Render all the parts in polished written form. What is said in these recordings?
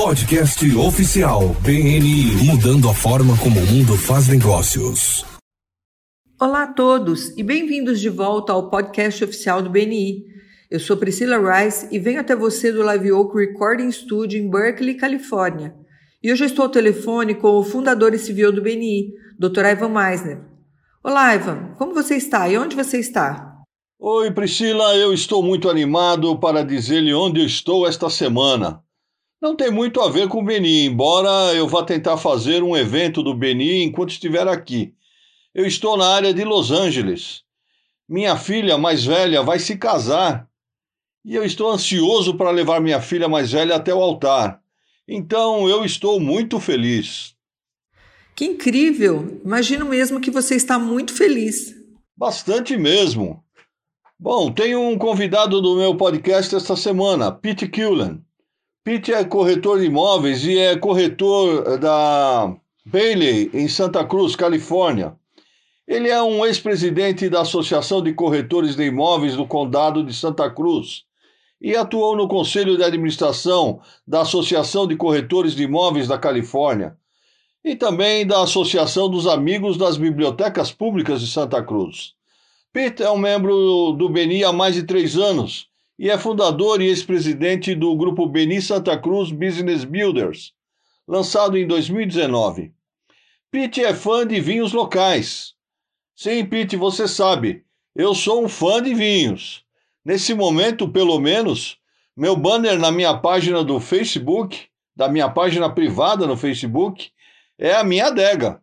Podcast oficial BNI, mudando a forma como o mundo faz negócios. Olá a todos e bem-vindos de volta ao podcast oficial do BNI. Eu sou Priscila Rice e venho até você do Live Oak Recording Studio em Berkeley, Califórnia. E hoje eu estou ao telefone com o fundador e CEO do BNI, Dr. Ivan Misner. Olá, Ivan, como você está e onde você está? Oi, Priscila, eu estou muito animado para dizer-lhe onde eu estou esta semana. Não tem muito a ver com o BNI, embora eu vá tentar fazer um evento do BNI enquanto estiver aqui. Eu estou na área de Los Angeles. Minha filha mais velha vai se casar e eu estou ansioso para levar minha filha mais velha até o altar. Então eu estou muito feliz. Que incrível! Imagino mesmo que você está muito feliz. Bastante mesmo. Bom, tenho um convidado do meu podcast esta semana, Pete Cullen. Pete é corretor de imóveis e é corretor da Bailey, em Santa Cruz, Califórnia. Ele é um ex-presidente da Associação de Corretores de Imóveis do Condado de Santa Cruz e atuou no Conselho de Administração da Associação de Corretores de Imóveis da Califórnia e também da Associação dos Amigos das Bibliotecas Públicas de Santa Cruz. Pete é um membro do BNI há mais de 3 anos e é fundador e ex-presidente do grupo BNI Santa Cruz Business Builders, lançado em 2019. Pete é fã de vinhos locais. Sim, Pete, você sabe, eu sou um fã de vinhos. Nesse momento, pelo menos, meu banner na minha página do Facebook, da minha página privada no Facebook, é a minha adega.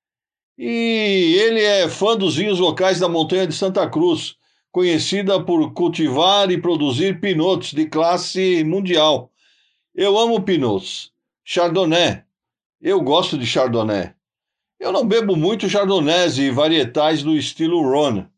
E ele é fã dos vinhos locais da Montanha de Santa Cruz, conhecida por cultivar e produzir pinots de classe mundial. Eu amo pinots. Chardonnay. Eu gosto de Chardonnay. Eu não bebo muito Chardonnays e varietais do estilo Rhône.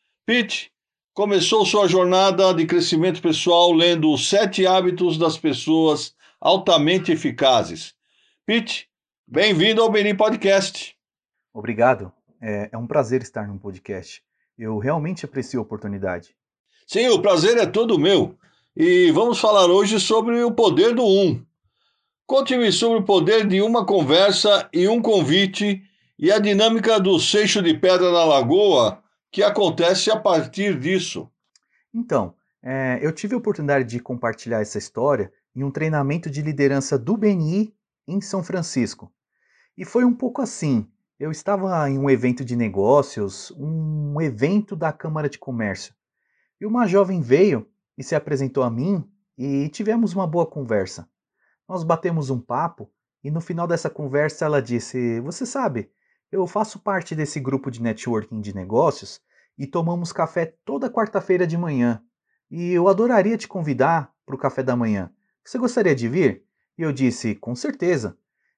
Pete começou sua jornada de crescimento pessoal lendo Os 7 Hábitos das Pessoas Altamente Eficazes. Pete, bem-vindo ao BNI Podcast. Obrigado. É um prazer estar num podcast. Eu realmente aprecio a oportunidade. Sim, o prazer é todo meu. E vamos falar hoje sobre o poder do um. Conte-me sobre o poder de uma conversa e um convite e a dinâmica do seixo de pedra na lagoa que acontece a partir disso. Então, eu tive a oportunidade de compartilhar essa história em um treinamento de liderança do BNI em São Francisco. E foi um pouco assim. Eu estava em um evento de negócios, um evento da Câmara de Comércio. E uma jovem veio e se apresentou a mim e tivemos uma boa conversa. Nós batemos um papo e no final dessa conversa ela disse: Você sabe, eu faço parte desse grupo de networking de negócios e tomamos café toda quarta-feira de manhã. E eu adoraria te convidar para o café da manhã. Você gostaria de vir? E eu disse: Com certeza.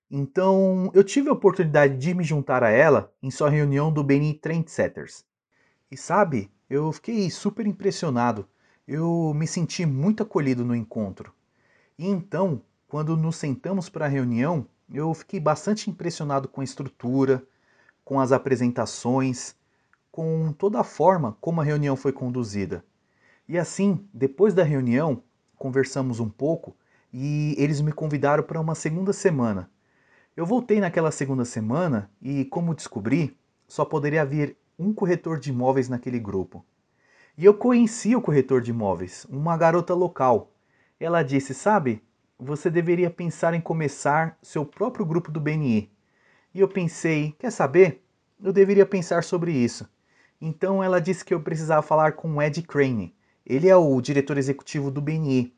Então, eu tive a oportunidade de me juntar a ela em sua reunião do BNI Trendsetters. E sabe, eu fiquei super impressionado. Eu me senti muito acolhido no encontro. E então, quando nos sentamos para a reunião, eu fiquei bastante impressionado com a estrutura, com as apresentações, com toda a forma como a reunião foi conduzida. E assim, depois da reunião, conversamos um pouco e eles me convidaram para uma segunda semana. Eu voltei naquela segunda semana e, como descobri, só poderia haver um corretor de imóveis naquele grupo. E eu conheci o corretor de imóveis, uma garota local. Ela disse: Sabe, você deveria pensar em começar seu próprio grupo do BNI. E eu pensei: quer saber? Eu deveria pensar sobre isso. Então ela disse que eu precisava falar com o Ed Crane. Ele é o diretor executivo do BNI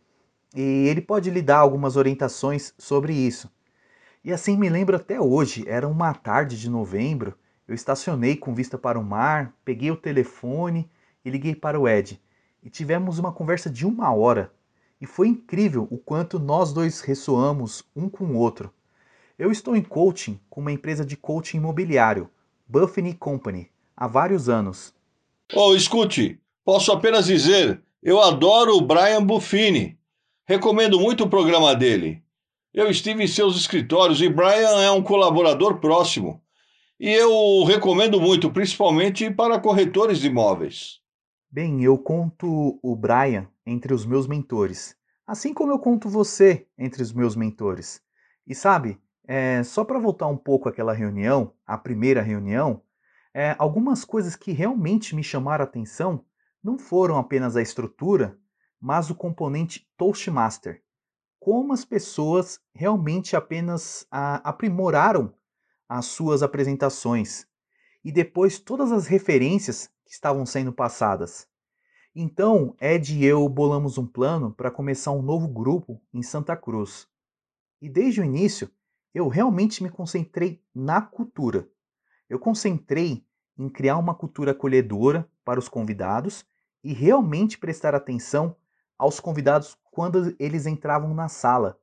e ele pode lhe dar algumas orientações sobre isso. E assim me lembro até hoje, era uma tarde de novembro, eu estacionei com vista para o mar, peguei o telefone e liguei para o Ed. E tivemos uma conversa de 1 hora. E foi incrível o quanto nós dois ressoamos um com o outro. Eu estou em coaching com uma empresa de coaching imobiliário, Buffini Company, há vários anos. Escute, posso apenas dizer, eu adoro o Brian Buffini. Recomendo muito o programa dele. Eu estive em seus escritórios e Brian é um colaborador próximo. E eu o recomendo muito, principalmente para corretores de imóveis. Bem, eu conto o Brian entre os meus mentores. Assim como eu conto você entre os meus mentores. E sabe, só para voltar um pouco àquela reunião, a primeira reunião, algumas coisas que realmente me chamaram a atenção não foram apenas a estrutura, mas o componente Toastmaster. Como as pessoas realmente apenas aprimoraram as suas apresentações e depois todas as referências que estavam sendo passadas. Então, Ed e eu bolamos um plano para começar um novo grupo em Santa Cruz. E desde o início, eu realmente me concentrei na cultura. Eu concentrei em criar uma cultura acolhedora para os convidados e realmente prestar atenção aos convidados quando eles entravam na sala.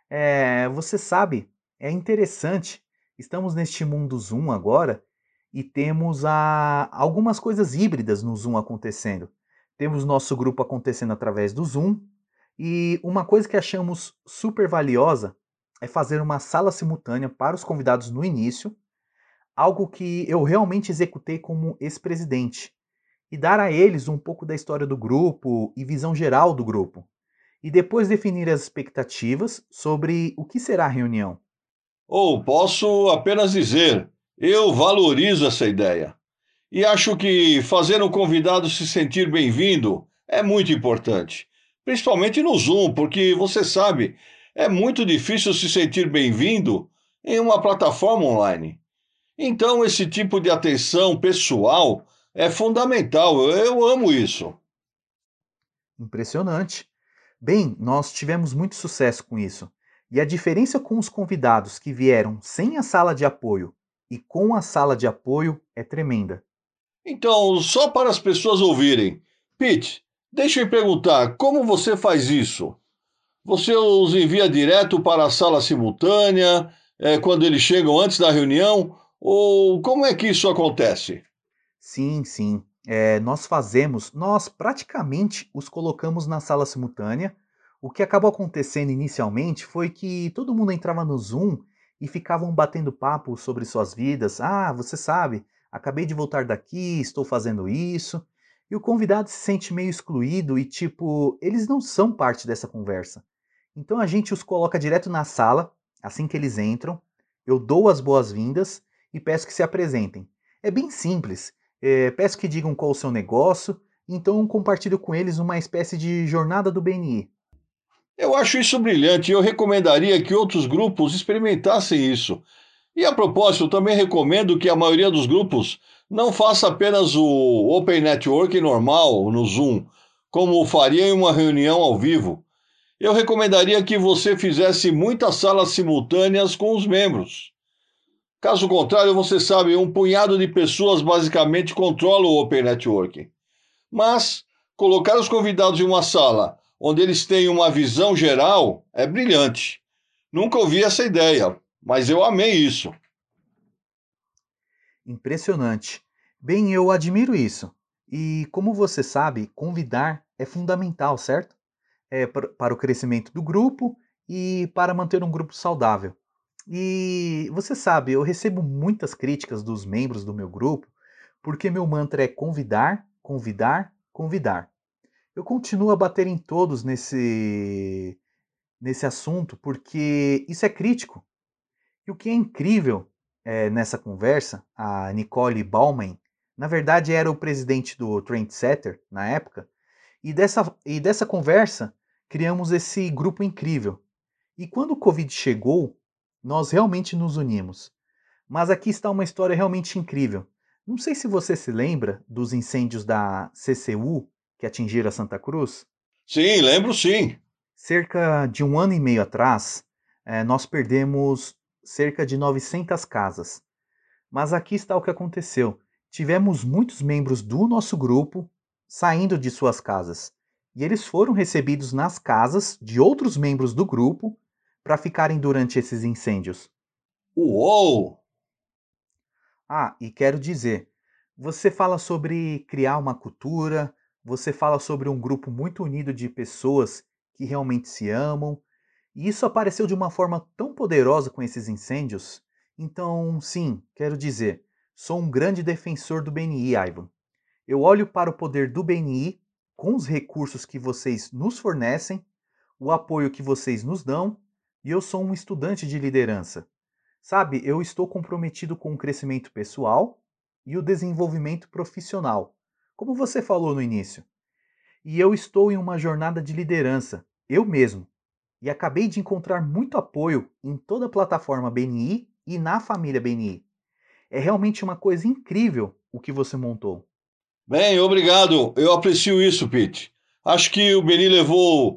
Você sabe, é interessante, estamos neste mundo Zoom agora e temos algumas coisas híbridas no Zoom acontecendo. Temos nosso grupo acontecendo através do Zoom e uma coisa que achamos super valiosa é fazer uma sala simultânea para os convidados no início, algo que eu realmente executei como ex-presidente, e dar a eles um pouco da história do grupo e visão geral do grupo, e depois definir as expectativas sobre o que será a reunião. Ou posso apenas dizer, eu valorizo essa ideia. E acho que fazer um convidado se sentir bem-vindo é muito importante. Principalmente no Zoom, porque você sabe, é muito difícil se sentir bem-vindo em uma plataforma online. Então, esse tipo de atenção pessoal é fundamental. Eu amo isso. Impressionante. Bem, nós tivemos muito sucesso com isso. E a diferença com os convidados que vieram sem a sala de apoio e com a sala de apoio é tremenda. Então, só para as pessoas ouvirem. Pete, deixa eu perguntar, como você faz isso? Você os envia direto para a sala simultânea, quando eles chegam antes da reunião? Ou como é que isso acontece? Sim, sim. Nós praticamente os colocamos na sala simultânea. O que acabou acontecendo inicialmente foi que todo mundo entrava no Zoom e ficavam batendo papo sobre suas vidas. Ah, você sabe, acabei de voltar daqui, estou fazendo isso. E o convidado se sente meio excluído e, tipo, eles não são parte dessa conversa. Então a gente os coloca direto na sala, assim que eles entram. Eu dou as boas-vindas e peço que se apresentem. É bem simples. Peço que digam qual o seu negócio, então compartilho com eles uma espécie de jornada do BNI. Eu acho isso brilhante e eu recomendaria que outros grupos experimentassem isso. E a propósito, eu também recomendo que a maioria dos grupos não faça apenas o Open Networking normal no Zoom, como faria em uma reunião ao vivo. Eu recomendaria que você fizesse muitas salas simultâneas com os membros. Caso contrário, você sabe, um punhado de pessoas basicamente controla o Open Networking. Mas colocar os convidados em uma sala onde eles têm uma visão geral é brilhante. Nunca ouvi essa ideia, mas eu amei isso. Impressionante. Bem, eu admiro isso. E como você sabe, convidar é fundamental, certo? Para o crescimento do grupo e para manter um grupo saudável. E você sabe, eu recebo muitas críticas dos membros do meu grupo porque meu mantra é convidar, convidar, convidar. Eu continuo a bater em todos nesse assunto porque isso é crítico. E o que é incrível nessa conversa, a Nicole Baumann, na verdade era o presidente do Trendsetter na época, e dessa conversa criamos esse grupo incrível. E quando o Covid chegou, nós realmente nos unimos. Mas aqui está uma história realmente incrível. Não sei se você se lembra dos incêndios da CCU que atingiram a Santa Cruz. Sim, lembro sim. Cerca de um ano e meio atrás, nós perdemos cerca de 900 casas. Mas aqui está o que aconteceu. Tivemos muitos membros do nosso grupo saindo de suas casas. E eles foram recebidos nas casas de outros membros do grupo para ficarem durante esses incêndios. Uou! Ah, e quero dizer, você fala sobre criar uma cultura, você fala sobre um grupo muito unido de pessoas que realmente se amam, e isso apareceu de uma forma tão poderosa com esses incêndios. Então, sim, quero dizer, sou um grande defensor do BNI, Ivan. Eu olho para o poder do BNI com os recursos que vocês nos fornecem o apoio que vocês nos dão e eu sou um estudante de liderança. Sabe, eu estou comprometido com o crescimento pessoal e o desenvolvimento profissional, como você falou no início. E eu estou em uma jornada de liderança, eu mesmo, e acabei de encontrar muito apoio em toda a plataforma BNI e na família BNI. É realmente uma coisa incrível o que você montou. Bem, obrigado. Eu aprecio isso, Pete. Acho que o Beni levou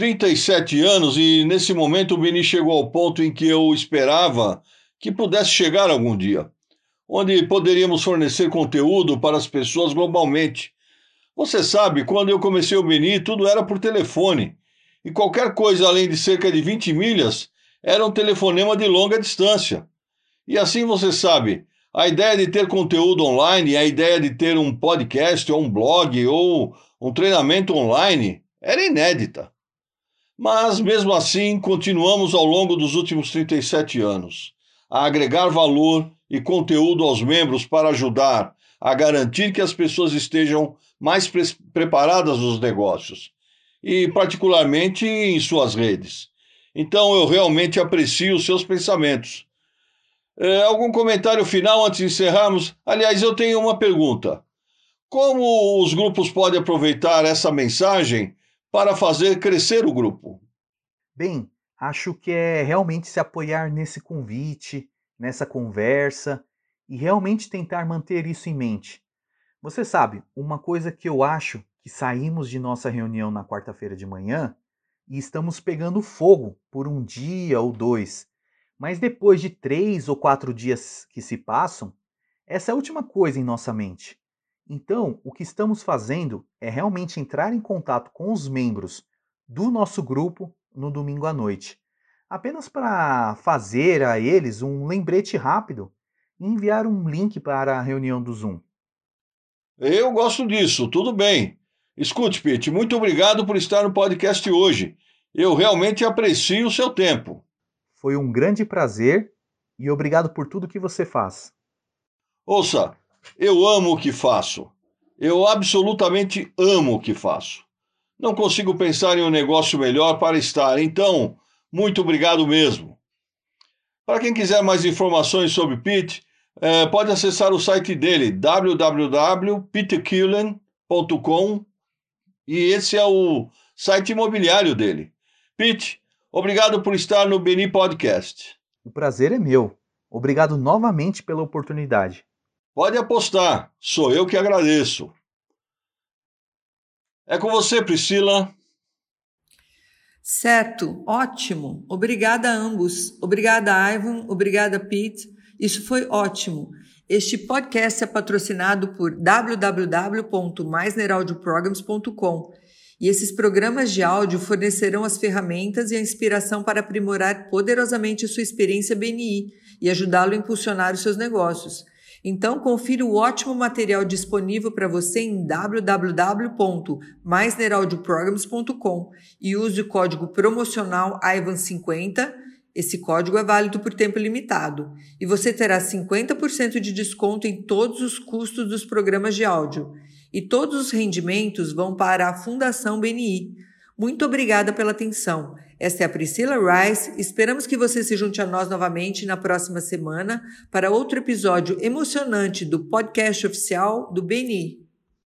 37 anos e nesse momento o Beni chegou ao ponto em que eu esperava que pudesse chegar algum dia, onde poderíamos fornecer conteúdo para as pessoas globalmente. Você sabe, quando eu comecei o Beni, tudo era por telefone, e qualquer coisa além de cerca de 20 milhas era um telefonema de longa distância. E assim você sabe, a ideia de ter conteúdo online, a ideia de ter um podcast ou um blog ou um treinamento online era inédita. Mas mesmo assim, continuamos ao longo dos últimos 37 anos a agregar valor e conteúdo aos membros para ajudar a garantir que as pessoas estejam mais preparadas nos negócios e particularmente em suas redes. Então eu realmente aprecio os seus pensamentos. Algum comentário final antes de encerrarmos? Aliás, eu tenho uma pergunta. Como os grupos podem aproveitar essa mensagem para fazer crescer o grupo? Bem, acho que é realmente se apoiar nesse convite, nessa conversa e realmente tentar manter isso em mente. Você sabe, uma coisa que eu acho que saímos de nossa reunião na quarta-feira de manhã e estamos pegando fogo por um dia ou dois. Mas depois de 3 ou 4 dias que se passam, essa é a última coisa em nossa mente. Então, o que estamos fazendo é realmente entrar em contato com os membros do nosso grupo no domingo à noite, apenas para fazer a eles um lembrete rápido e enviar um link para a reunião do Zoom. Eu gosto disso, tudo bem. Escute, Pete, muito obrigado por estar no podcast hoje. Eu realmente aprecio o seu tempo. Foi um grande prazer e obrigado por tudo que você faz. Ouça, eu amo o que faço. Eu absolutamente amo o que faço. Não consigo pensar em um negócio melhor para estar, então, muito obrigado mesmo. Para quem quiser mais informações sobre Pete, pode acessar o site dele, www.petecullen.com, e esse é o site imobiliário dele. Pete, obrigado por estar no Beni Podcast. O prazer é meu. Obrigado novamente pela oportunidade. Pode apostar, sou eu que agradeço. É com você, Priscila. Certo, ótimo. Obrigada a ambos. Obrigada, Ivan. Obrigada, Pete. Isso foi ótimo. Este podcast é patrocinado por www.maisneraldioprograms.com e esses programas de áudio fornecerão as ferramentas e a inspiração para aprimorar poderosamente sua experiência BNI e ajudá-lo a impulsionar os seus negócios. Então, confira o ótimo material disponível para você em www.maisneraldioprograms.com e use o código promocional IVAN50. Esse código é válido por tempo limitado e você terá 50% de desconto em todos os custos dos programas de áudio. E todos os rendimentos vão para a Fundação BNI. Muito obrigada pela atenção. Esta é a Priscila Rice. Esperamos que você se junte a nós novamente na próxima semana para outro episódio emocionante do podcast oficial do BNI.